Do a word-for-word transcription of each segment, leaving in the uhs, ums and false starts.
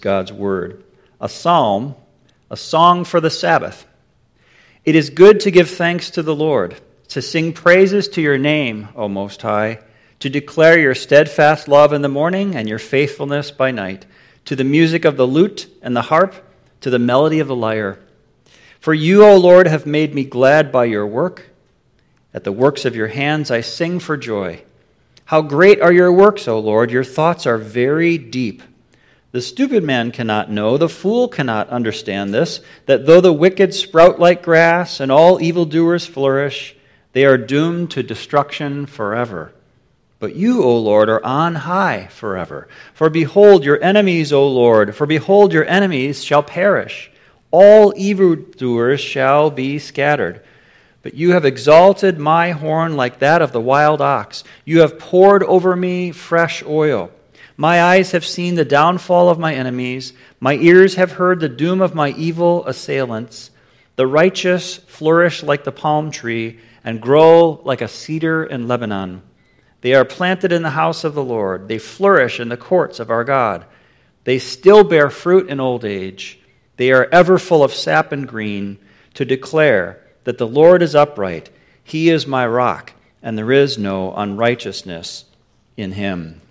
God's word. A psalm, a song for the Sabbath. It is good to give thanks to the Lord, to sing praises to your name, O Most High, to declare your steadfast love in the morning and your faithfulness by night, to the music of the lute and the harp, to the melody of the lyre. For you, O Lord, have made me glad by your work. At the works of your hands I sing for joy. How great are your works, O Lord! Your thoughts are very deep. The stupid man cannot know, the fool cannot understand this, that though the wicked sprout like grass and all evildoers flourish, they are doomed to destruction forever. But you, O Lord, are on high forever. For behold your enemies, O Lord, for behold your enemies shall perish. All evildoers shall be scattered. But you have exalted my horn like that of the wild ox. You have poured over me fresh oil. My eyes have seen the downfall of my enemies. My ears have heard the doom of my evil assailants. The righteous flourish like the palm tree and grow like a cedar in Lebanon. They are planted in the house of the Lord. They flourish in the courts of our God. They still bear fruit in old age. They are ever full of sap and green, to declare that the Lord is upright. He is my rock, and there is no unrighteousness in him.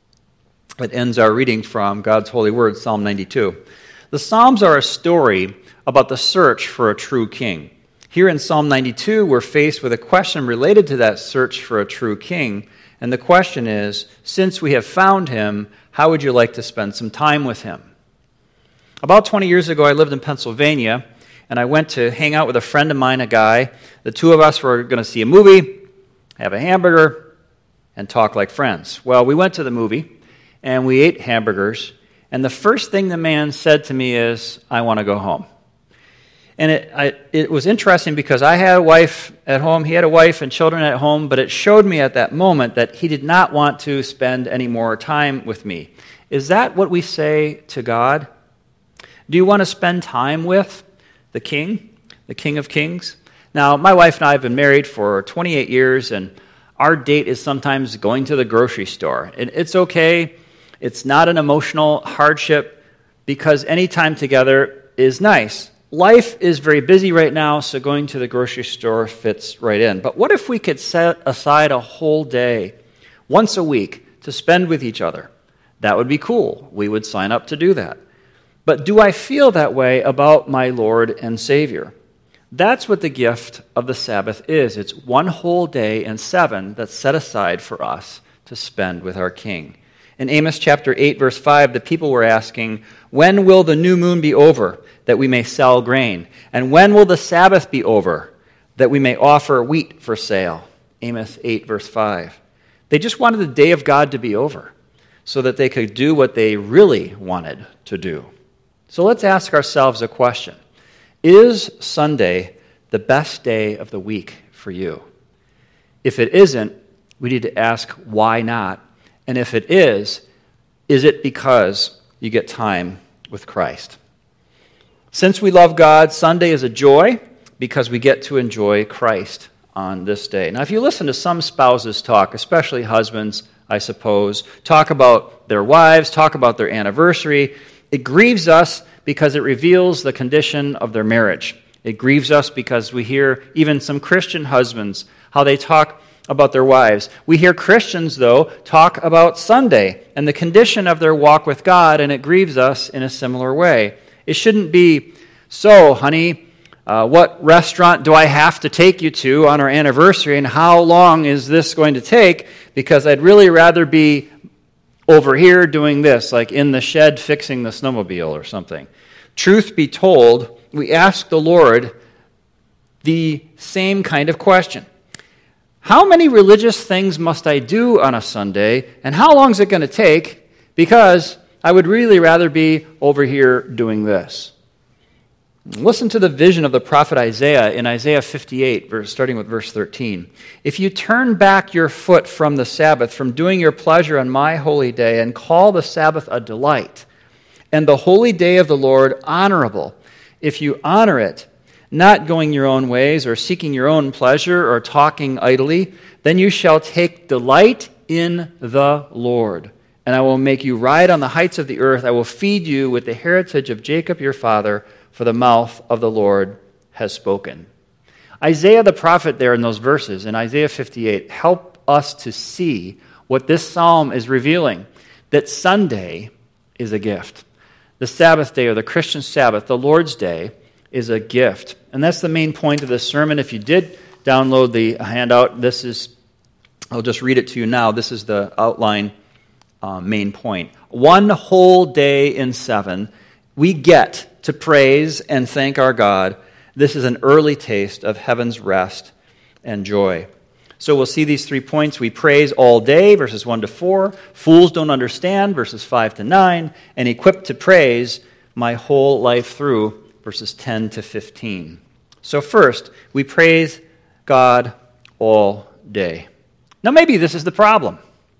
It ends our reading from God's holy word, Psalm ninety-two. The Psalms are a story about the search for a true king. Here in Psalm ninety-two, we're faced with a question related to that search for a true king. And the question is, since we have found him, how would you like to spend some time with him? About twenty years ago, I lived in Pennsylvania, and I went to hang out with a friend of mine, a guy. The two of us were going to see a movie, have a hamburger, and talk like friends. Well, we went to the movie, and we ate hamburgers, and the first thing the man said to me is, I want to go home. And it I, it was interesting because I had a wife at home, he had a wife and children at home, but it showed me at that moment that he did not want to spend any more time with me. Is that what we say to God? Do you want to spend time with the King, the King of Kings? Now, my wife and I have been married for twenty-eight years, and our date is sometimes going to the grocery store. And it's okay. It's not an emotional hardship because any time together is nice. Life is very busy right now, so going to the grocery store fits right in. But what if we could set aside a whole day, once a week, to spend with each other? That would be cool. We would sign up to do that. But do I feel that way about my Lord and Savior? That's what the gift of the Sabbath is. It's one whole day and seven that's set aside for us to spend with our King. In Amos chapter eight, verse five, the people were asking, when will the new moon be over, that we may sell grain? And when will the Sabbath be over, that we may offer wheat for sale? Amos eight, verse five. They just wanted the day of God to be over so that they could do what they really wanted to do. So let's ask ourselves a question. Is Sunday the best day of the week for you? If it isn't, we need to ask why not. And if it is, is it because you get time with Christ? Since we love God, Sunday is a joy because we get to enjoy Christ on this day. Now, if you listen to some spouses talk, especially husbands, I suppose, talk about their wives, talk about their anniversary, it grieves us because it reveals the condition of their marriage. It grieves us because we hear even some Christian husbands, how they talk about their wives. We hear Christians, though, talk about Sunday and the condition of their walk with God, and it grieves us in a similar way. It shouldn't be, so, honey, uh, what restaurant do I have to take you to on our anniversary, and how long is this going to take? Because I'd really rather be over here doing this, like in the shed fixing the snowmobile or something. Truth be told, we ask the Lord the same kind of question. How many religious things must I do on a Sunday, and how long is it going to take? Because I would really rather be over here doing this. Listen to the vision of the prophet Isaiah in Isaiah fifty-eight, verse, starting with verse thirteen. If you turn back your foot from the Sabbath, from doing your pleasure on my holy day, and call the Sabbath a delight, and the holy day of the Lord honorable, if you honor it, not going your own ways, or seeking your own pleasure, or talking idly, then you shall take delight in the Lord, and I will make you ride on the heights of the earth. I will feed you with the heritage of Jacob your father, for the mouth of the Lord has spoken. Isaiah the prophet there in those verses, in Isaiah fifty-eight, help us to see what this psalm is revealing, that Sunday is a gift. The Sabbath day, or the Christian Sabbath, the Lord's Day, is a gift. And that's the main point of this sermon. If you did download the handout, this is, I'll just read it to you now. This is the outline uh, main point. One whole day in seven, we get to praise and thank our God. This is an early taste of heaven's rest and joy. So we'll see these three points. We praise all day, verses one to four. Fools don't understand, verses five to nine. And equipped to praise my whole life through, verses ten to fifteen. So first, we praise God all day. Now maybe this is the problem.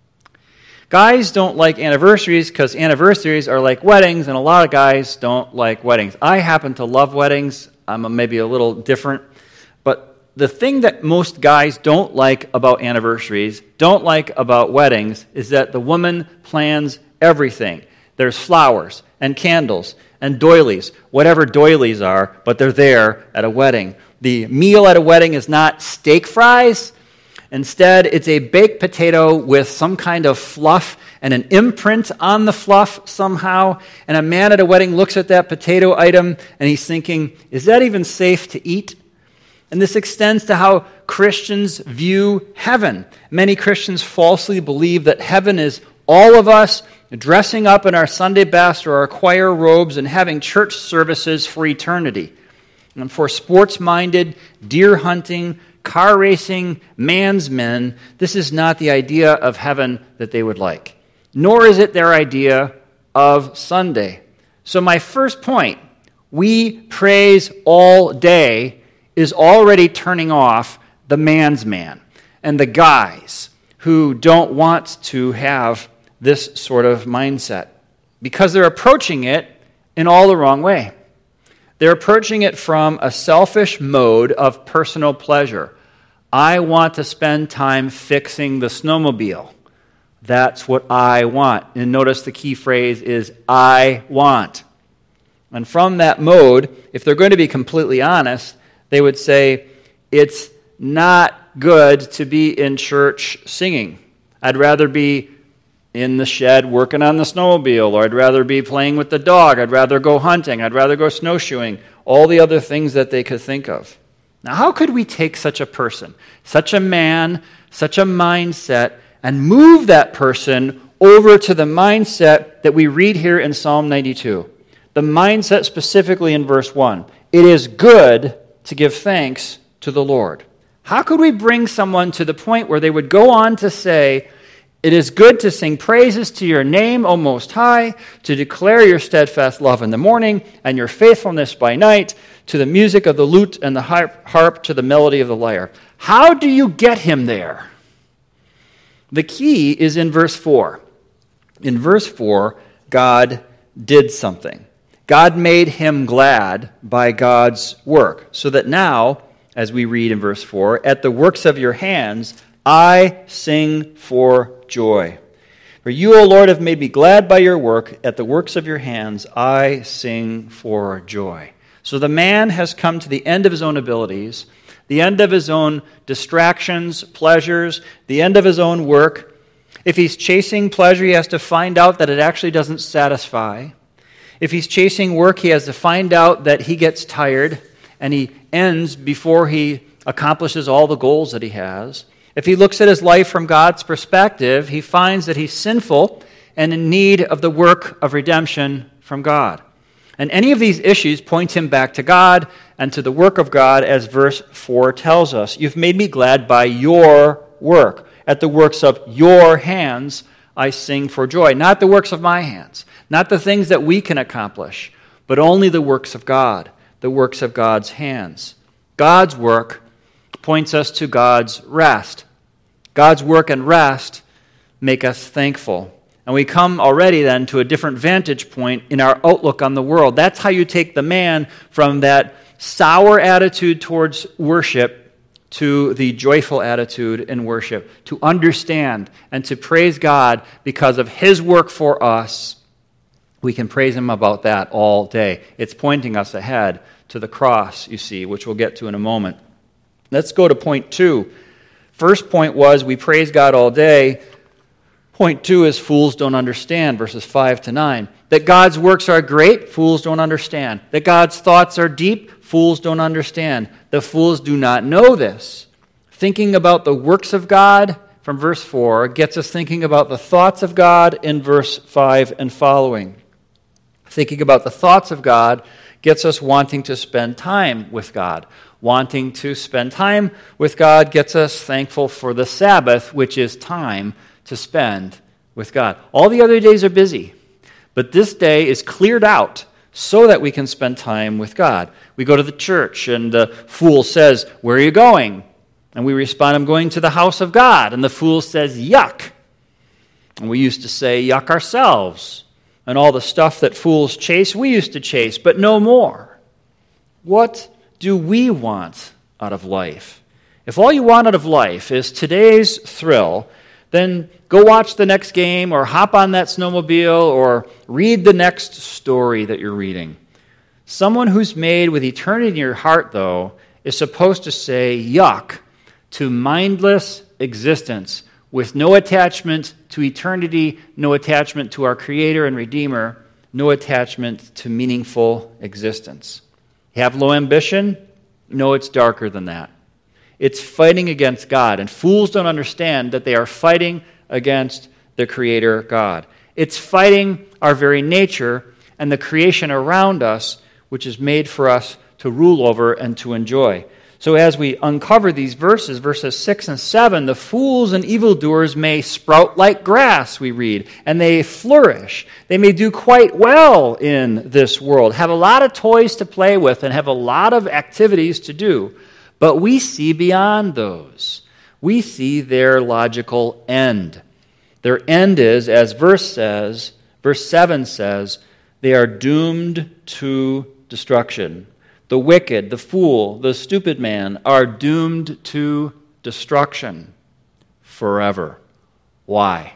Guys don't like anniversaries because anniversaries are like weddings, and a lot of guys don't like weddings. I happen to love weddings. I'm maybe a little different. But the thing that most guys don't like about anniversaries, don't like about weddings, is that the woman plans everything. There's flowers and candles and doilies, whatever doilies are, but they're there at a wedding. The meal at a wedding is not steak fries. Instead, it's a baked potato with some kind of fluff and an imprint on the fluff somehow. And a man at a wedding looks at that potato item and he's thinking, is that even safe to eat? And this extends to how Christians view heaven. Many Christians falsely believe that heaven is all of us dressing up in our Sunday best or our choir robes and having church services for eternity. And for sports-minded, deer hunting, car racing, man's men, this is not the idea of heaven that they would like. Nor is it their idea of Sunday. So my first point, we praise all day, is already turning off the man's man and the guys who don't want to have this sort of mindset because they're approaching it in all the wrong way. They're approaching it from a selfish mode of personal pleasure. I want to spend time fixing the snowmobile. That's what I want. And notice the key phrase is I want. And from that mode, if they're going to be completely honest, they would say, it's not good to be in church singing. I'd rather be in the shed working on the snowmobile, or I'd rather be playing with the dog. I'd rather go hunting. I'd rather go snowshoeing. All the other things that they could think of. Now, how could we take such a person, such a man, such a mindset, and move that person over to the mindset that we read here in Psalm ninety-two? The mindset specifically in verse one. It is good to give thanks to the Lord. How could we bring someone to the point where they would go on to say, it is good to sing praises to your name, O Most High, to declare your steadfast love in the morning and your faithfulness by night, to the music of the lute and the harp, to the melody of the lyre. How do you get him there? The key is in verse four. In verse four, God did something. God made him glad by God's work, so that now, as we read in verse four, at the works of your hands, I sing for joy. For you, O Lord, have made me glad by your work. At the works of your hands, I sing for joy. So the man has come to the end of his own abilities, the end of his own distractions, pleasures, the end of his own work. If he's chasing pleasure, he has to find out that it actually doesn't satisfy. If he's chasing work, he has to find out that he gets tired and he ends before he accomplishes all the goals that he has. If he looks at his life from God's perspective, he finds that he's sinful and in need of the work of redemption from God. And any of these issues point him back to God and to the work of God, as verse four tells us. You've made me glad by your work. At the works of your hands, I sing for joy. Not the works of my hands. Not the things that we can accomplish, but only the works of God, the works of God's hands. God's work points us to God's rest. God's work and rest make us thankful. And we come already then to a different vantage point in our outlook on the world. That's how you take the man from that sour attitude towards worship to the joyful attitude in worship, to understand and to praise God because of his work for us. We can praise him about that all day. It's pointing us ahead to the cross, you see, which we'll get to in a moment. Let's go to point two. First point was we praise God all day. Point two is fools don't understand, verses five to nine. That God's works are great, fools don't understand. That God's thoughts are deep, fools don't understand. The fools do not know this. Thinking about the works of God from verse four gets us thinking about the thoughts of God in verse five and following. Thinking about the thoughts of God gets us wanting to spend time with God. Wanting to spend time with God gets us thankful for the Sabbath, which is time to spend with God. All the other days are busy, but this day is cleared out so that we can spend time with God. We go to the church, and the fool says, "Where are you going?" And we respond, "I'm going to the house of God." And the fool says, "Yuck." And we used to say, "Yuck" ourselves. And all the stuff that fools chase, we used to chase, but no more. What do we want out of life? If all you want out of life is today's thrill, then go watch the next game or hop on that snowmobile or read the next story that you're reading. Someone who's made with eternity in your heart, though, is supposed to say yuck to mindless existence with no attachment to eternity, no attachment to our Creator and Redeemer, no attachment to meaningful existence. You have low ambition? No, it's darker than that. It's fighting against God, and fools don't understand that they are fighting against the Creator God. It's fighting our very nature and the creation around us, which is made for us to rule over and to enjoy. So as we uncover these verses, verses six and seven, the fools and evildoers may sprout like grass, we read, and they flourish. They may do quite well in this world, have a lot of toys to play with, and have a lot of activities to do. But we see beyond those. We see their logical end. Their end is, as verse says, verse seven says, they are doomed to destruction. The wicked, the fool, the stupid man are doomed to destruction forever. Why?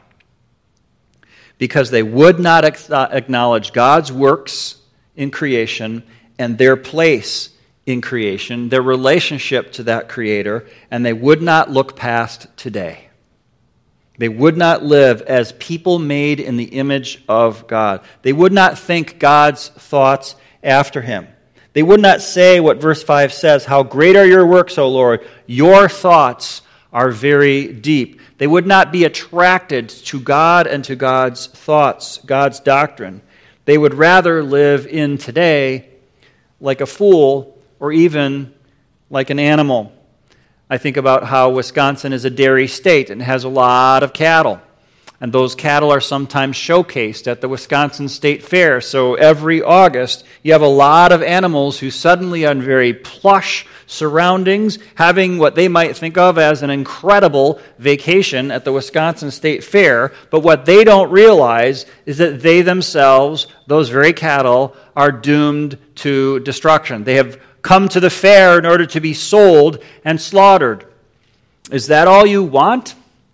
Because they would not acknowledge God's works in creation and their place in creation, their relationship to that Creator, and they would not look past today. They would not live as people made in the image of God. They would not think God's thoughts after Him. They would not say what verse five says, "How great are your works, O Lord! Your thoughts are very deep." They would not be attracted to God and to God's thoughts, God's doctrine. They would rather live in today like a fool or even like an animal. I think about how Wisconsin is a dairy state and has a lot of cattle. And those cattle are sometimes showcased at the Wisconsin State Fair. So every August, you have a lot of animals who suddenly are in very plush surroundings, having what they might think of as an incredible vacation at the Wisconsin State Fair. But what they don't realize is that they themselves, those very cattle, are doomed to destruction. They have come to the fair in order to be sold and slaughtered. Is that all you want?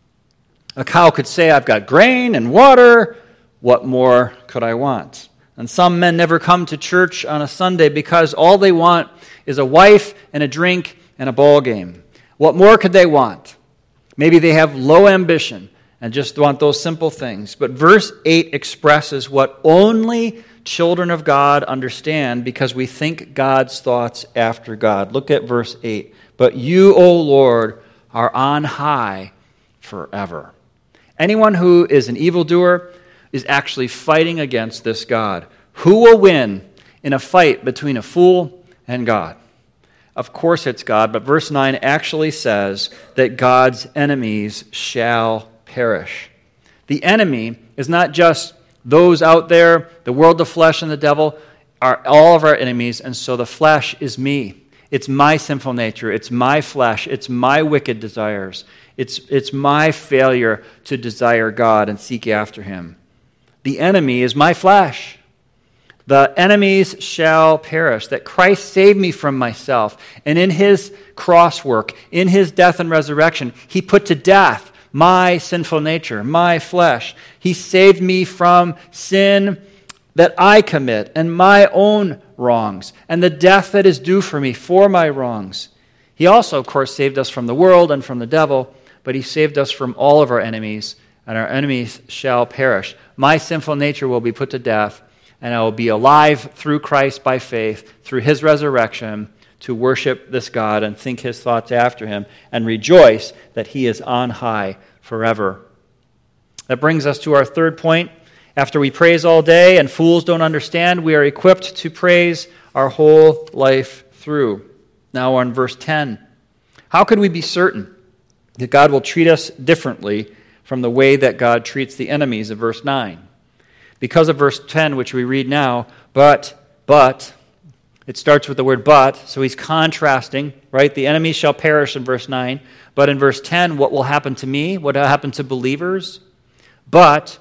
A cow could say, "I've got grain and water. What more could I want?" And some men never come to church on a Sunday because all they want is a wife and a drink and a ball game. What more could they want? Maybe they have low ambition and just want those simple things. But verse eight expresses what only children of God understand because we think God's thoughts after God. Look at verse eight. "But you, O Lord, are on high forever." Anyone who is an evildoer is actually fighting against this God. Who will win in a fight between a fool and God? Of course it's God, but verse nine actually says that God's enemies shall perish. The enemy is not just those out there, the world, the flesh, and the devil are all of our enemies, and so the flesh is me. It's my sinful nature. It's my flesh. It's my wicked desires. It's, it's my failure to desire God and seek after Him. The enemy is my flesh. The enemies shall perish, that Christ saved me from myself. And in his cross work, in his death and resurrection, he put to death my sinful nature, my flesh. He saved me from sin that I commit and my own wrongs, and the death that is due for me for my wrongs. He also, of course, saved us from the world and from the devil, but he saved us from all of our enemies, and our enemies shall perish. My sinful nature will be put to death, and I will be alive through Christ by faith, through his resurrection, to worship this God and think his thoughts after him and rejoice that he is on high forever. That brings us to our third point. After we praise all day and fools don't understand, we are equipped to praise our whole life through. Now on verse ten. How could we be certain that God will treat us differently from the way that God treats the enemies of verse nine? Because of verse ten, which we read now, but, but, it starts with the word but, so he's contrasting, right? The enemies shall perish in verse nine, but in verse ten, what will happen to me? What will happen to believers? But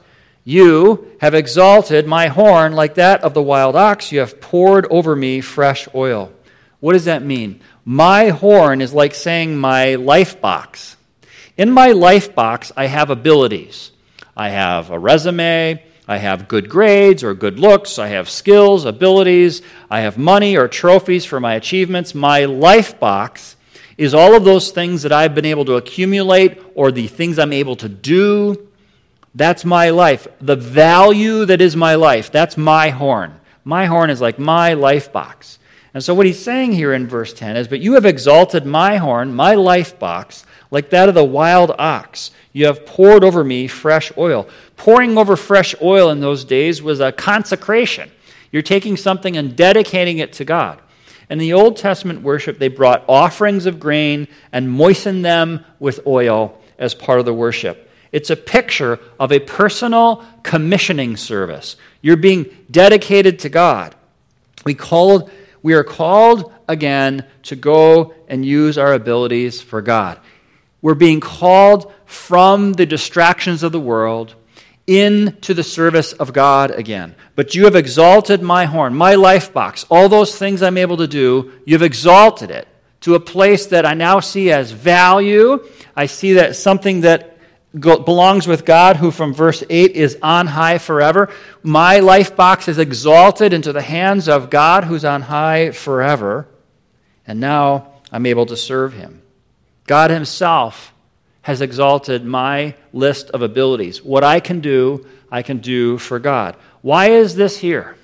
you have exalted my horn like that of the wild ox. You have poured over me fresh oil. What does that mean? My horn is like saying my life box. In my life box, I have abilities. I have a resume. I have good grades or good looks. I have skills, abilities. I have money or trophies for my achievements. My life box is all of those things that I've been able to accumulate or the things I'm able to do. That's my life. The value that is my life, that's my horn. My horn is like my life box. And so what he's saying here in verse ten is, but you have exalted my horn, my life box, like that of the wild ox. You have poured over me fresh oil. Pouring over fresh oil in those days was a consecration. You're taking something and dedicating it to God. In the Old Testament worship, they brought offerings of grain and moistened them with oil as part of the worship. It's a picture of a personal commissioning service. You're being dedicated to God. We called, we are called again to go and use our abilities for God. We're being called from the distractions of the world into the service of God again. But you have exalted my horn, my life box, all those things I'm able to do, you've exalted it to a place that I now see as value. I see that something that belongs with God, who from verse eight is on high forever. My life box is exalted into the hands of God who's on high forever. And now I'm able to serve him. God himself has exalted my list of abilities. What I can do, I can do for God. Why is this here?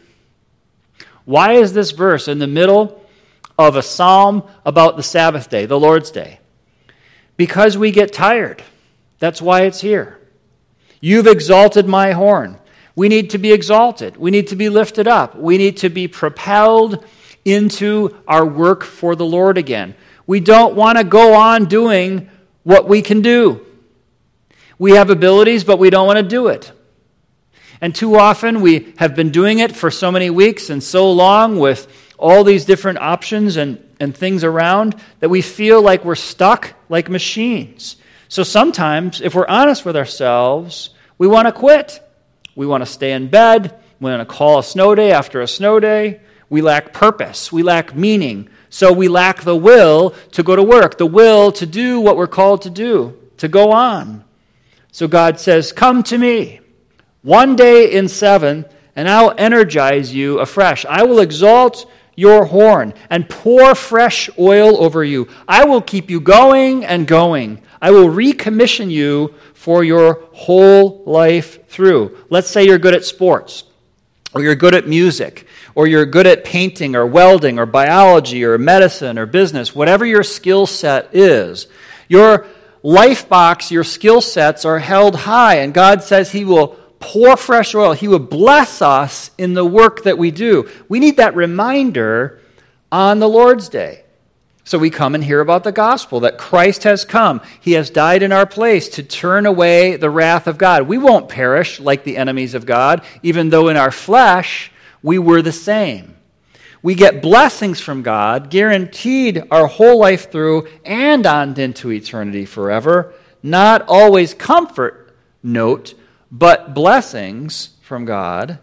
Why is this verse in the middle of a psalm about the Sabbath day, the Lord's Day? Because we get tired. That's why it's here. You've exalted my horn. We need to be exalted. We need to be lifted up. We need to be propelled into our work for the Lord again. We don't want to go on doing what we can do. We have abilities, but we don't want to do it. And too often we have been doing it for so many weeks and so long with all these different options and, and things around that we feel like we're stuck like machines. So sometimes, if we're honest with ourselves, we want to quit. We want to stay in bed. We want to call a snow day after a snow day. We lack purpose. We lack meaning. So we lack the will to go to work, the will to do what we're called to do, to go on. So God says, come to me one day in seven, and I'll energize you afresh. I will exalt your horn and pour fresh oil over you. I will keep you going and going. I will recommission you for your whole life through. Let's say you're good at sports, or you're good at music, or you're good at painting or welding or biology or medicine or business, whatever your skill set is, your life box, your skill sets are held high, and God says he will pour fresh oil. He will bless us in the work that we do. We need that reminder on the Lord's Day. So we come and hear about the gospel, that Christ has come. He has died in our place to turn away the wrath of God. We won't perish like the enemies of God, even though in our flesh we were the same. We get blessings from God, guaranteed our whole life through and on into eternity forever. Not always comfort, note, but blessings from God.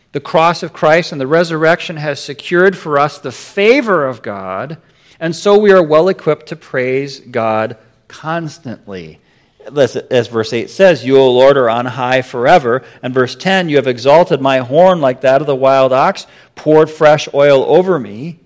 The cross of Christ and the resurrection has secured for us the favor of God, and so we are well equipped to praise God constantly. As verse eight says, you, O Lord, are on high forever. And verse ten, you have exalted my horn like that of the wild ox, poured fresh oil over me.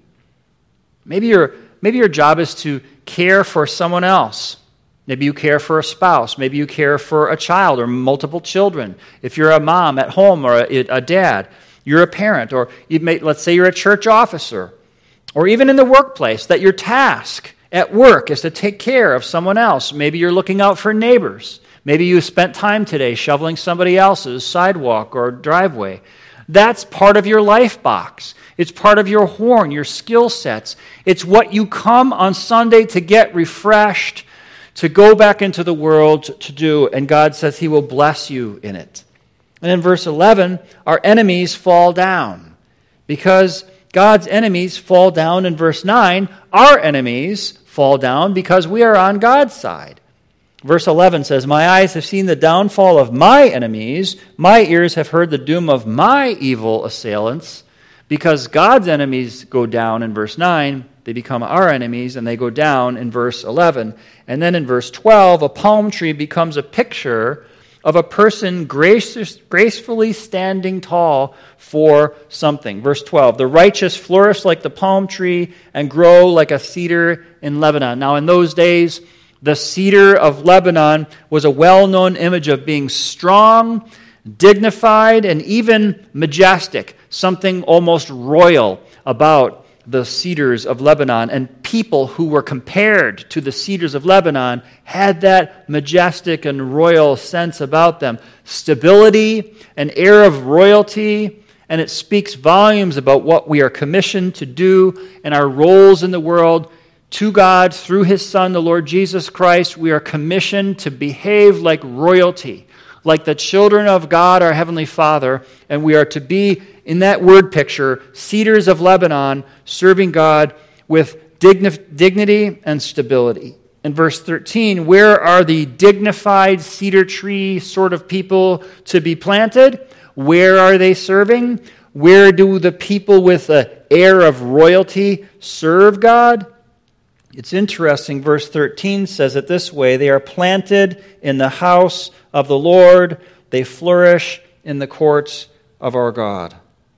Maybe your, maybe your job is to care for someone else. Maybe you care for a spouse. Maybe you care for a child or multiple children. If you're a mom at home or a, a dad, you're a parent. Or you may, let's say you're a church officer. Or even in the workplace, that your task at work is to take care of someone else. Maybe you're looking out for neighbors. Maybe you spent time today shoveling somebody else's sidewalk or driveway. That's part of your life box. It's part of your horn, your skill sets. It's what you come on Sunday to get refreshed, to go back into the world to do. And God says He will bless you in it. And in verse eleven, our enemies fall down. Because God's enemies fall down in verse nine, our enemies fall down because we are on God's side. Verse eleven says, my eyes have seen the downfall of my enemies. My ears have heard the doom of my evil assailants. Because God's enemies go down in verse nine, they become our enemies, and they go down in verse eleven. And then in verse twelve, a palm tree becomes a picture of a person gracious, gracefully standing tall for something. Verse twelve, the righteous flourish like the palm tree and grow like a cedar in Lebanon. Now in those days, the cedar of Lebanon was a well-known image of being strong, dignified, and even majestic, something almost royal about the cedars of Lebanon. And people who were compared to the cedars of Lebanon had that majestic and royal sense about them. Stability, an air of royalty, and it speaks volumes about what we are commissioned to do and our roles in the world. To God, through His Son, the Lord Jesus Christ, we are commissioned to behave like royalty, like the children of God, our Heavenly Father, and we are to be, in that word picture, cedars of Lebanon, serving God with digni- dignity and stability. In verse thirteen, where are the dignified cedar tree sort of people to be planted? Where are they serving? Where do the people with an air of royalty serve God? It's interesting, verse thirteen says it this way, they are planted in the house of the Lord, they flourish in the courts of our God.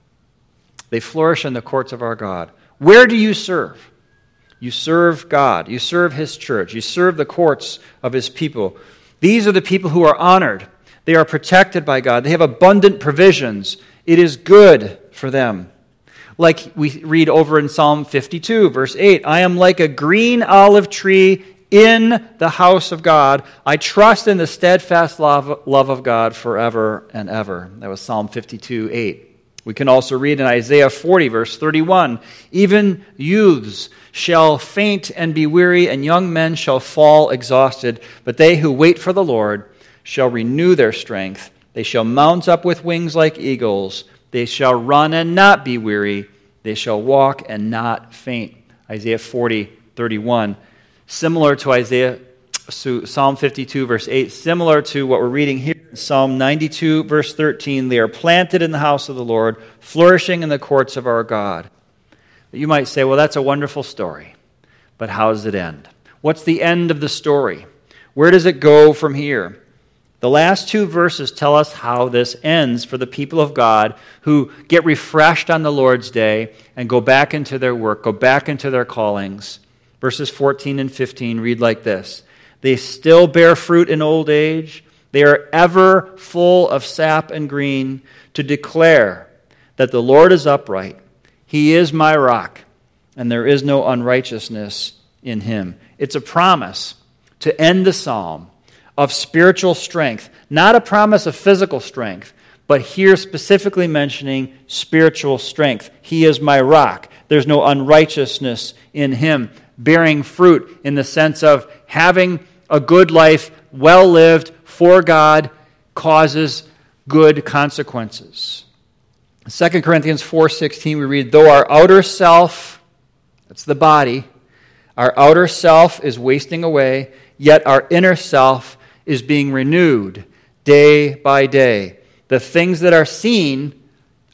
They flourish in the courts of our God. Where do you serve? You serve God. You serve His church. You serve the courts of His people. These are the people who are honored. They are protected by God. They have abundant provisions. It is good for them. Like we read over in Psalm fifty-two, verse eight, I am like a green olive tree in the house of God. I trust in the steadfast love, love of God forever and ever. That was Psalm fifty-two, eight. We can also read in Isaiah forty, verse thirty-one, even youths shall faint and be weary, and young men shall fall exhausted. But they who wait for the Lord shall renew their strength. They shall mount up with wings like eagles. They shall run and not be weary. They shall walk and not faint. Isaiah forty, thirty-one. Similar to Isaiah, Psalm fifty-two, verse eight. Similar to what we're reading here in Psalm ninety-two, verse thirteen. They are planted in the house of the Lord, flourishing in the courts of our God. You might say, well, that's a wonderful story. But how does it end? What's the end of the story? Where does it go from here? The last two verses tell us how this ends for the people of God who get refreshed on the Lord's day and go back into their work, go back into their callings. Verses fourteen and fifteen read like this. They still bear fruit in old age. They are ever full of sap and green to declare that the Lord is upright. He is my rock, and there is no unrighteousness in Him. It's a promise to end the psalm of spiritual strength, not a promise of physical strength, but here specifically mentioning spiritual strength. He is my rock. There's no unrighteousness in Him. Bearing fruit in the sense of having a good life, well lived for God, causes good consequences. Second Corinthians four sixteen, we read, though our outer self, that's the body, our outer self is wasting away, yet our inner self is being renewed day by day. The things that are seen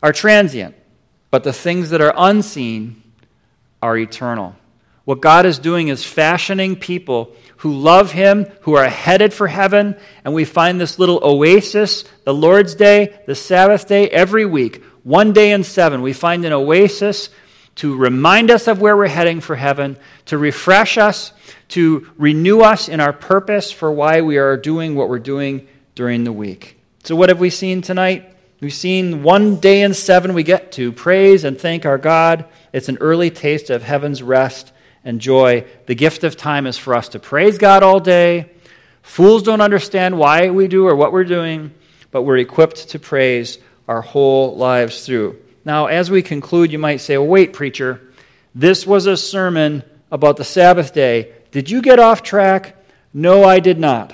are transient, but the things that are unseen are eternal. What God is doing is fashioning people who love Him, who are headed for heaven, and we find this little oasis, the Lord's Day, the Sabbath day, every week, one day in seven. We find an oasis to remind us of where we're heading for heaven, to refresh us, to renew us in our purpose for why we are doing what we're doing during the week. So what have we seen tonight? We've seen one day in seven we get to praise and thank our God. It's an early taste of heaven's rest and joy. The gift of time is for us to praise God all day. Fools don't understand why we do or what we're doing, but we're equipped to praise our whole lives through. Now, as we conclude, you might say, well, wait, preacher, this was a sermon about the Sabbath day. Did you get off track? No, I did not.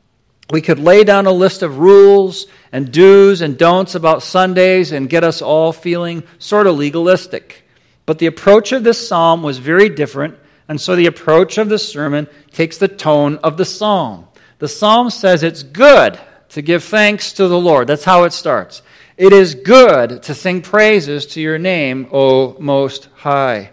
We could lay down a list of rules and do's and don'ts about Sundays and get us all feeling sort of legalistic. But the approach of this psalm was very different, and so the approach of the sermon takes the tone of the psalm. The psalm says it's good to give thanks to the Lord. That's how it starts. It is good to sing praises to your name, O Most High.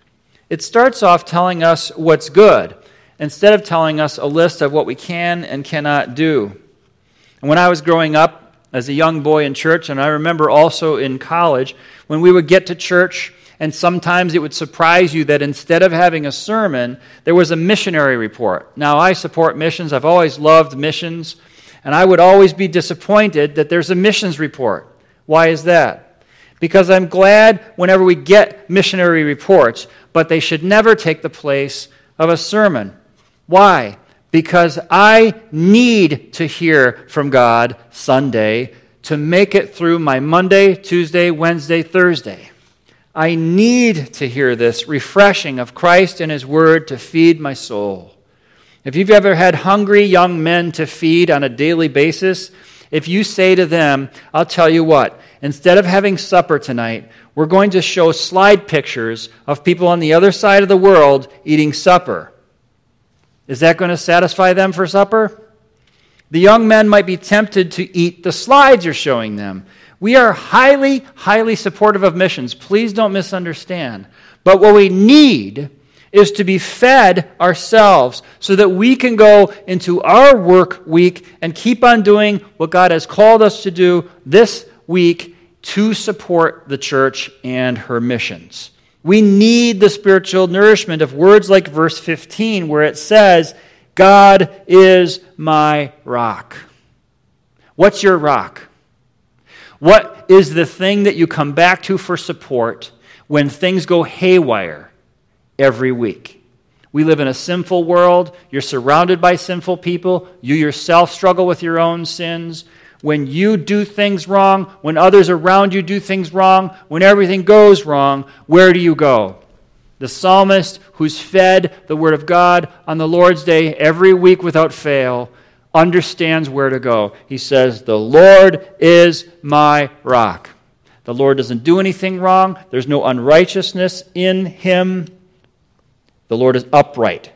It starts off telling us what's good, instead of telling us a list of what we can and cannot do. And when I was growing up as a young boy in church, and I remember also in college, when we would get to church, and sometimes it would surprise you that instead of having a sermon, there was a missionary report. Now, I support missions. I've always loved missions, and I would always be disappointed that there's a missions report. Why is that? Because I'm glad whenever we get missionary reports, but they should never take the place of a sermon. Why? Because I need to hear from God Sunday to make it through my Monday, Tuesday, Wednesday, Thursday. I need to hear this refreshing of Christ and His Word to feed my soul. If you've ever had hungry young men to feed on a daily basis, if you say to them, I'll tell you what, instead of having supper tonight, we're going to show slide pictures of people on the other side of the world eating supper. Is that going to satisfy them for supper? The young men might be tempted to eat the slides you're showing them. We are highly, highly supportive of missions. Please don't misunderstand. But what we need is to be fed ourselves so that we can go into our work week and keep on doing what God has called us to do this week to support the church and her missions. We need the spiritual nourishment of words like verse fifteen, where it says, God is my rock. What's your rock? What is the thing that you come back to for support when things go haywire every week? We live in a sinful world. You're surrounded by sinful people. You yourself struggle with your own sins. When you do things wrong, when others around you do things wrong, when everything goes wrong, where do you go? The psalmist, who's fed the Word of God on the Lord's Day every week without fail, understands where to go. He says, the Lord is my rock. The Lord doesn't do anything wrong. There's no unrighteousness in Him. The Lord is upright.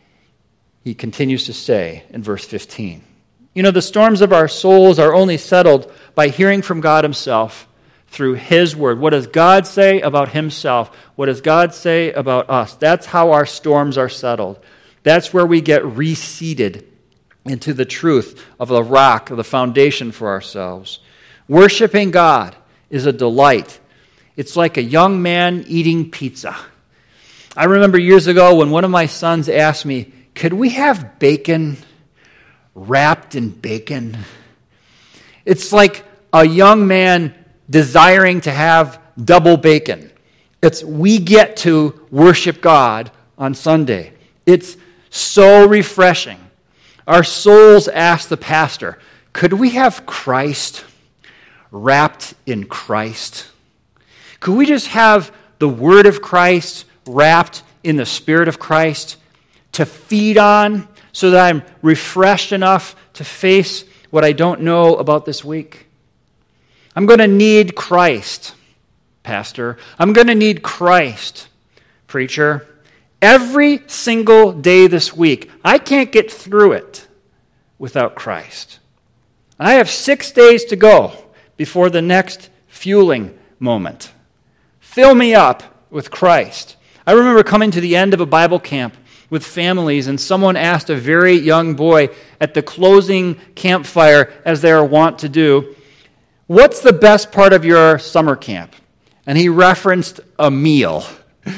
He continues to say in verse fifteen. You know, the storms of our souls are only settled by hearing from God Himself through His Word. What does God say about Himself? What does God say about us? That's how our storms are settled. That's where we get reseated into the truth of the rock, of the foundation for ourselves. Worshiping God is a delight. It's like a young man eating pizza. I remember years ago when one of my sons asked me, could we have bacon wrapped in bacon? It's like a young man desiring to have double bacon. It's we get to worship God on Sunday. It's so refreshing. Our souls ask the pastor, could we have Christ wrapped in Christ? Could we just have the Word of Christ wrapped in the Spirit of Christ to feed on so that I'm refreshed enough to face what I don't know about this week? I'm going to need Christ, Pastor. I'm going to need Christ, preacher. Every single day this week, I can't get through it without Christ. I have six days to go before the next fueling moment. Fill me up with Christ. I remember coming to the end of a Bible camp with families, and someone asked a very young boy at the closing campfire, as they are wont to do, "What's the best part of your summer camp?" And he referenced a meal.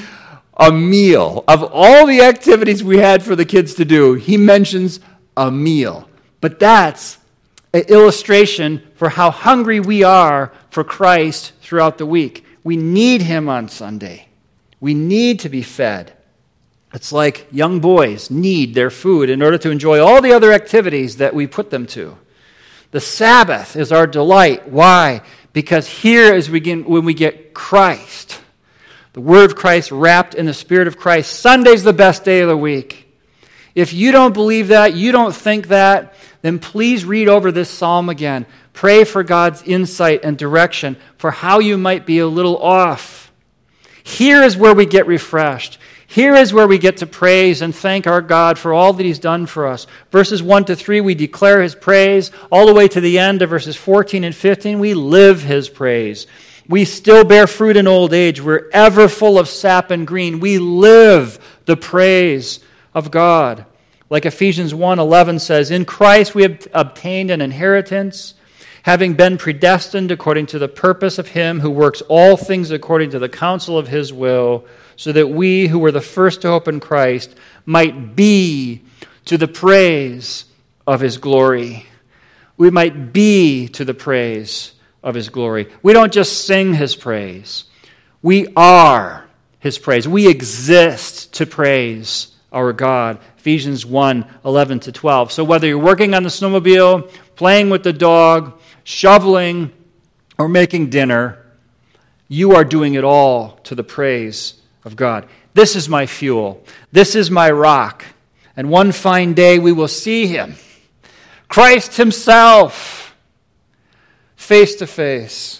A meal. Of all the activities we had for the kids to do, he mentions a meal. But that's an illustration for how hungry we are for Christ throughout the week. We need him on Sunday. We need to be fed. It's like young boys need their food in order to enjoy all the other activities that we put them to. The Sabbath is our delight. Why? Because here is when we get Christ, the Word of Christ wrapped in the Spirit of Christ. Sunday's the best day of the week. If you don't believe that, you don't think that, then please read over this psalm again. Pray for God's insight and direction for how you might be a little off. Here is where we get refreshed. Here is where we get to praise and thank our God for all that he's done for us. Verses one to three, we declare his praise. All the way to the end of verses fourteen and fifteen, we live his praise. We still bear fruit in old age. We're ever full of sap and green. We live the praise of God. Like Ephesians one eleven says, in Christ we have obtained an inheritance, having been predestined according to the purpose of him who works all things according to the counsel of his will, so that we who were the first to hope in Christ might be to the praise of his glory. We might be to the praise of his glory. We don't just sing his praise. We are his praise. We exist to praise our God. Ephesians one eleven to twelve. So whether you're working on the snowmobile, playing with the dog, shoveling, or making dinner, you are doing it all to the praise of God. This is my fuel. This is my rock. And one fine day we will see him, Christ himself, face to face.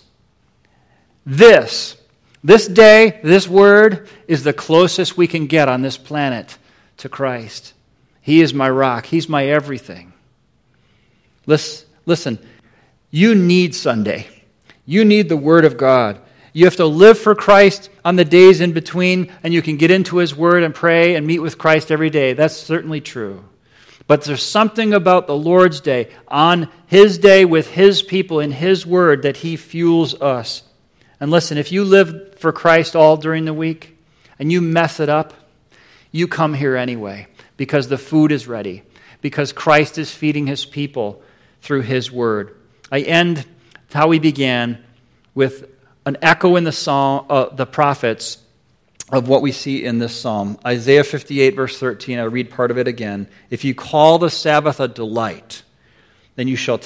This, this day, this word is the closest we can get on this planet to Christ. He is my rock. He's my everything. Listen, you need Sunday. You need the Word of God. You have to live for Christ on the days in between, and you can get into his Word and pray and meet with Christ every day. That's certainly true. But there's something about the Lord's Day, on his day with his people in his Word, that he fuels us. And listen, if you live for Christ all during the week and you mess it up, you come here anyway because the food is ready, because Christ is feeding his people through his Word. I end how we began with an echo in the psalm, uh, the prophets, of what we see in this psalm. Isaiah fifty-eight, verse thirteen, I'll read part of it again. If you call the Sabbath a delight, then you shall